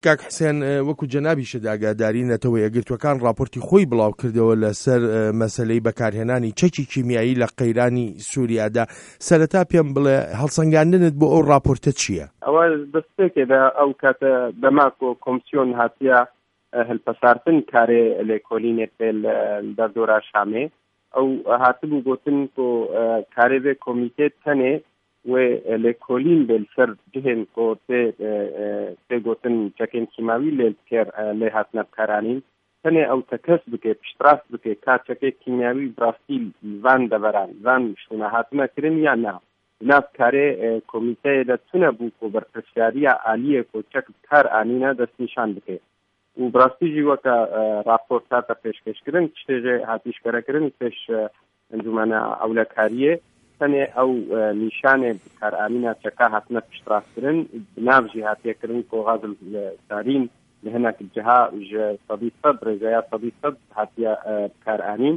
کاک حسێن وەکو جەنابیشە ئاگاداری نەتەوە یەکگرتوەکان راپۆرتی خۆی بڵاو کردەوە لەسەر مەسەلەی بەکارهێنانی چەکی کیمیایی لە قەیرانی سووریادا. سەرەتا پێم بڵێ هەڵسەنگاندنت بۆ ئەو راپۆرتە چییە؟ ئەوە دەستێکێدا ئەو کاتە دەماک و کۆمسیۆن هاتیە هەلپەساردن کارێ لێکۆلینێت دەردۆرا شامێ ئەو هاتبوو گوتن کۆ کارێ بێ کۆمیتێت تەنێ و لێکۆلین بێ سەر جهێن کۆ تێ گوتن چەکێن کیماوی لێ هاتنە بکارانین تەنێ ئەو تەکەس بکێ پشتڕاست بکێ کارچەکەی کیمیاوی براستی وان دەبەران وان شوونە هاتنەکردن یان نا ناف کارێ کۆمیتەیە دەچونە بوو کۆ بەرپرسیاریە عالیە کۆ چەک کار ئانینە دەستنیشان بکێ و براستیژی وەکە راپۆرتاتە پێشکەشکردن شتێژێ هاتیشکەرەکردن پێش ئەنجومەنە ئەولەکاریە تەنێ ئەو نیشانێ کارئامینە چەکە هاتنە پشتڕاستکردن ناوژی هاتیەکردن کۆ غازل سارین لهناك الجهة صديقة رجايا صديقة هاتيا كار آنين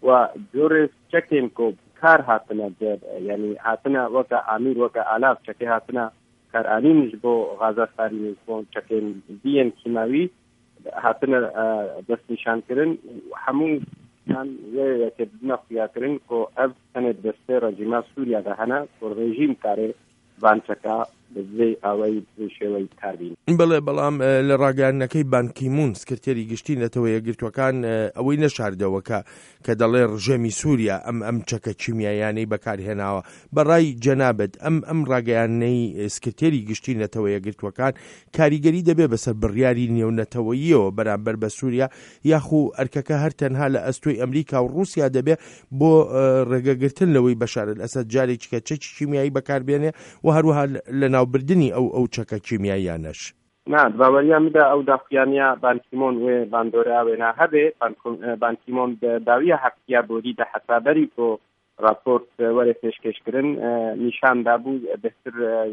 وجورس شكين كو كار هاتنا يعني هاتنا وكا عمير وكا آلاف شكي هاتنا كار آنين نجبو غازة سارين نجبو شكين دين كيماوي هاتنا بس نشان كرن وحمو كان يكدنا فيها كرن كو أب سنة دستي رجيما سوريا دهنا كو رجيم كاري بانچەکە بزێ ئەوەی شێوەی کاربین. بەڵێ بەڵام لە ڕاگەیاندنەکەی بانکیمون سکرتێری گشتی نەتەوە یەکگرتوەکان ئەوەی نەشاردەوە کە دەڵێ ڕژێمی سووریا ئەم چەکە کیمیایانەی بەکارهێناوە بەڕای جەنابەت ئەم ڕاگەیاندنەی سکرتێری گشتی نەتەوە یەکگرتوەکان کاریگەری دەبێ بەسەر بڕیاری نێونەتەوەییەوە بەرامبەر بە سووریا یاخو ئەرکەکە هەر تەنها لە ئەستۆی ئەمریکا و رووسیا دەبێ بۆ ڕێگەگرتن لەوەی بەشار ئەسەد جارێکی کە چەکی کیمیایی بەکاربێنێ و هەروەها لە ناوبردننی ئەو چەکە کیمیاییانەش نا باوەریان مدا ئەو داخیانیا بانکیمۆن وێ باندۆرا وێنا هەبێ بانکیمۆن داویە هەفتیا بۆری دە حسابەری کۆ راپۆرت وەرە پێشکەشکردن نیشاندا بوو بەتر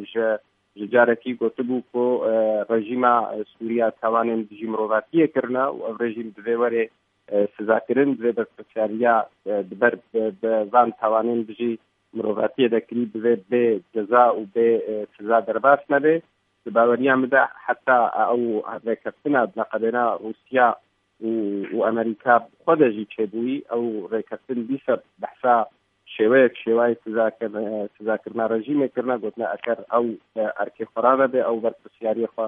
جارێکی گوتبوو کۆ ڕژیما سووریا تاوانێن دژی مرۆڤاتیەکردنە و ئەو ڕژیم دوێ وەرێ سزاکردن دوێ بەرپرسیاریە بەر بەوان تاوانێن دژی مرۆڤاتیە دەکری بێت بێ جەزا و بێ سزا دەرباس نەبێ باوەریان بدا حتا ئەو ڕێکەوتنە نەقەدەنا رووسیا و ئەمریکا خۆدەژی چێبووی ئەو ڕێکەوتن بیسە بەحسا شێوەیەک شێوای سزاکردنا ڕژیمێکردنا گوتنە ئەکەر ئەو ئەرکێ خۆرانە بێ ئەو بەرپرسیاریە خۆ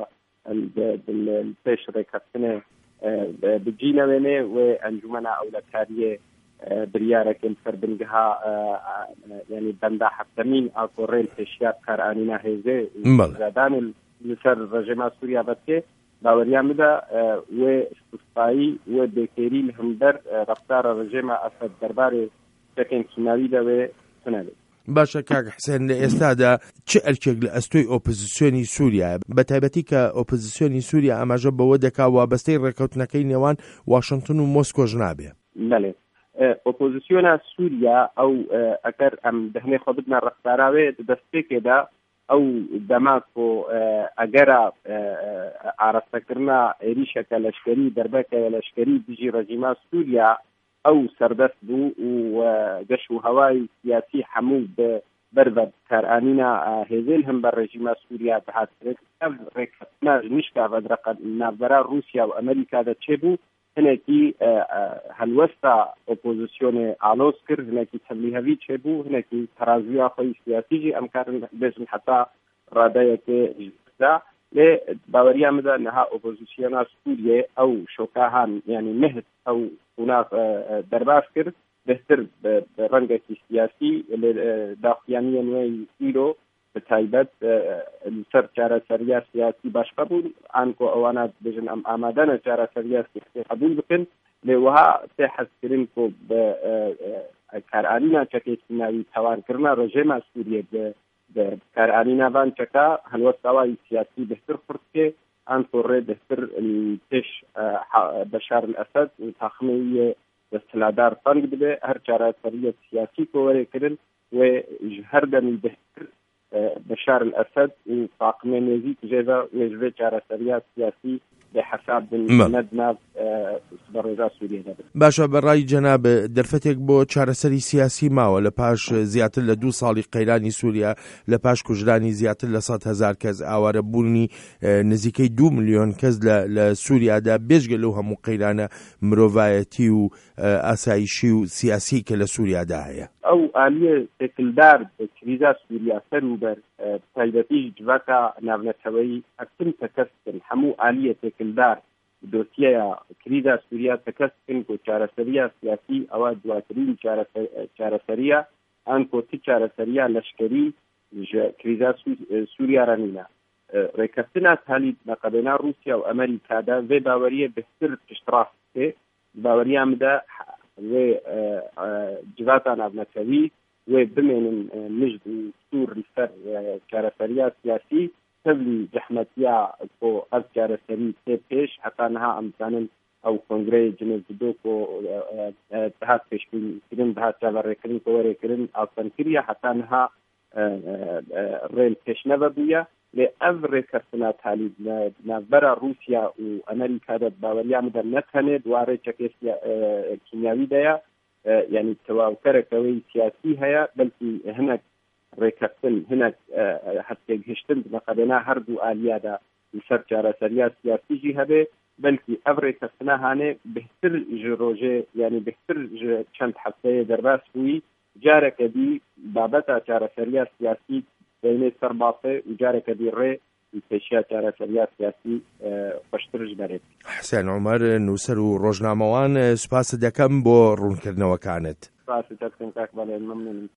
پێش ڕێکەوتنێ بجینەوێنێ و ئەنجومەنە ئەولەکاریە بریارەکەن سەربنگها یعنی بەندا حەفتەمین ئاکۆڕێن پێشیار کارئانینا هێزێ زادان لەسەر ڕژێما سووریا بەتێ باوەریان بدا وێ سوپایی وێ بێکێری هەمبەر ڕەفتارە ڕژێما ئەسەد دەربارێ شتێکێن کیماوی دەوێ سنەبێت. باشە کاک حسێن لە ئێستادا چه ئەرکێک لە ئەستۆی ئۆپۆزیسیۆنی سووریا بەتایبەتی کە ئۆپۆزیسیۆنی سووریا ئاماژە بەوە دەکا وابەستەی ڕێکەوتنەکەی نێوان واشنگتن و مۆسکۆژ نابێ؟ بەڵێ ئۆپۆزیسیۆنا سووریا ئەو ئەگەر ئەم دەهنێ خۆ بدنا ڕەفتاراوێ دەستێکێدا ئەو دەماک و ئەگەرە ئاراستەکردنا عێریشەکە لەشکەری دەربەکە لەشکەری دژی ڕەژیما سووریا ئەو سەردەست بوو و گەشت و هەوای سیاسی هەموو بەربە کارئانینا هێزێن هەم بە ڕێژیما سووریا بەهاترێت ڕێکەوتنە نیشکا بەدرەقە ناوبەرا رووسیا و ئەمریکا دەچێ بوو هەنێکی هەلوەستا ئۆپۆزیسیۆنێ ئالۆز کرد هەنێکی تەبلیغەوی چێبوو هەنێکی تەرازویا خۆی سیاسیژی ئەم کارن بێژن حتا ڕادەیەکێ دا لێ باوەریان بدا نەها ئۆپۆزیسیۆنا سووریێ ئەو شۆکاهان یعنی مهد ئەو قوناق دەرباس کرد بهتر ڕەنگێکی سیاسی داخیانیە نوێی ئیرۆ بتایبەت سەر چارەسەریە سیاسی باشقە بوون ئانکۆ ئەوانە بژن ئەم ئامادەنە چارەسەریە سیاسی قبول بکەن لێوەها تێ حەزکردن کۆ بە کارئانینا چەکێکی ناوی تاوانکردنا ڕژێما سووریە کارئانینا بان چەکە هەلوەستاوای سیاسی بهتر قورتکێ ئانکۆ ڕێ بهتر پێش بەشار ئەسەد تاخمەیە دەستهلادار فەنگ ببێ هەر چارەسەریە سیاسی کۆوەرێکردن و هەر دەمی بهتر بشار الأسد طاقمين يزيد جيدا ويجبه جارة سريات سياسي بحساب مدنا بەڕێژا سووریە دەبێت. باشە بەڕای جەناب دەرفەتێک بۆ چارەسەری سیاسی ماوە لە پاش زیاتر لە 2 ساڵی قەیرانی سووریا لە پاش کوژرانی زیاتر لە 100,000 کەس ئاوارە بوونی نزیکەی 2 ملیۆن کەس لە سووریادا بێژگە لەو هەموو قەیرانە مرۆڤایەتی و ئاسایشی و سیاسی کە لە سووریادا هەیە. ئەو ئالیە تێکلدار کریزا سووریا سەر و بەر تایبەتی جوەکە ناونەتەوەی ئەکتن تەکەستن هەموو ئالیە تێکلدار دۆسیەیە کریزا سووریا تەکەستن کۆ چارەسەریە سیاسی ئەوە دواترین چارەسەریە ئەن کۆتی چارەسەریە لەشکەری کریزا سووریا رەنینە ڕێکەوتنا تالی نەقەبێنا رووسیا و ئەمریکادا وێ باوەریە بهتر پشتڕاستێ باوەریامدا وێ جواتا ناونەتەوی وێ بمێنن مژد و سوور لەسەر چارەسەریە سیاسی تبلی جەحمەتیا بۆ ئەو چارەسەری سێ پێش حتانها ئەمزانن ئەو کۆنگرەی جنێزدۆک و دەهات پێشبینیکردن دەهات چاوەڕێکردن کۆوەرێکردن ئاوسەنکریە حتانها ڕێن پێشنەوە بووە لێ ئەو ڕێکەوتنا تالی ناوبەرە رووسیا و ئەمریکادا باوەریامدا نەتەنێ دوارێ چەکێشی کیمیاویدەیە یعنی تەواوکەرەکەوەی سیاسی هەیە بەلکی هەنێک ڕێکەوتن هەنێک هەستێک هێشتن بەقەدەنا هەردوو ئالیادا لەسەر چارەسەریە سیاسیژی هەبێ بەلکی ئەو ڕێکەوتنە هانێ بهتر ژ ڕۆژێ یعنی بهتر چەند هەفتەیە دەرباس بووی جارێکە دی بابەتە چارەسەریە سیاسی بینێ سەرباسێ و جارێکە دی ڕێ پێشیا چارەسەریە سیاسی خۆشترش بەرێت. حسێن عومەر نووسەر و ڕۆژنامەوان سوپاس دەکەم بۆ ڕوونکردنەوەکانت. سپاس دەکەم کاک بەڵێن مەمنونم.